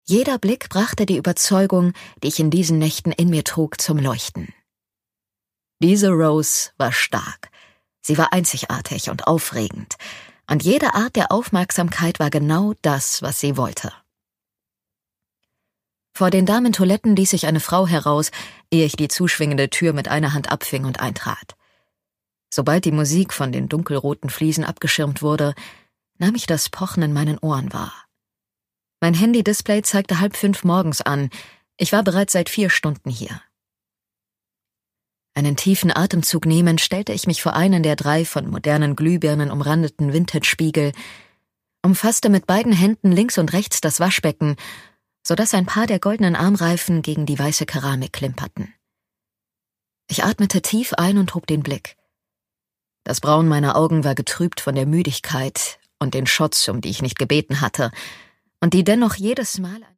Jeder Blick brachte die Überzeugung, die ich in diesen Nächten in mir trug, zum Leuchten. Diese Rose war stark. Sie war einzigartig und aufregend. Und jede Art der Aufmerksamkeit war genau das, was sie wollte. Vor den Damentoiletten ließ sich eine Frau heraus, ehe ich die zuschwingende Tür mit einer Hand abfing und eintrat. Sobald die Musik von den dunkelroten Fliesen abgeschirmt wurde, nahm ich das Pochen in meinen Ohren wahr. Mein Handy-Display zeigte 4:30 morgens an. Ich war bereits seit 4 Stunden hier. Einen tiefen Atemzug nehmend stellte ich mich vor einen der 3 von modernen Glühbirnen umrandeten Vintage-Spiegel, umfasste mit beiden Händen links und rechts das Waschbecken, sodass ein paar der goldenen Armreifen gegen die weiße Keramik klimperten. Ich atmete tief ein und hob den Blick. Das Braun meiner Augen war getrübt von der Müdigkeit und den Shots, um die ich nicht gebeten hatte, und die dennoch jedes Mal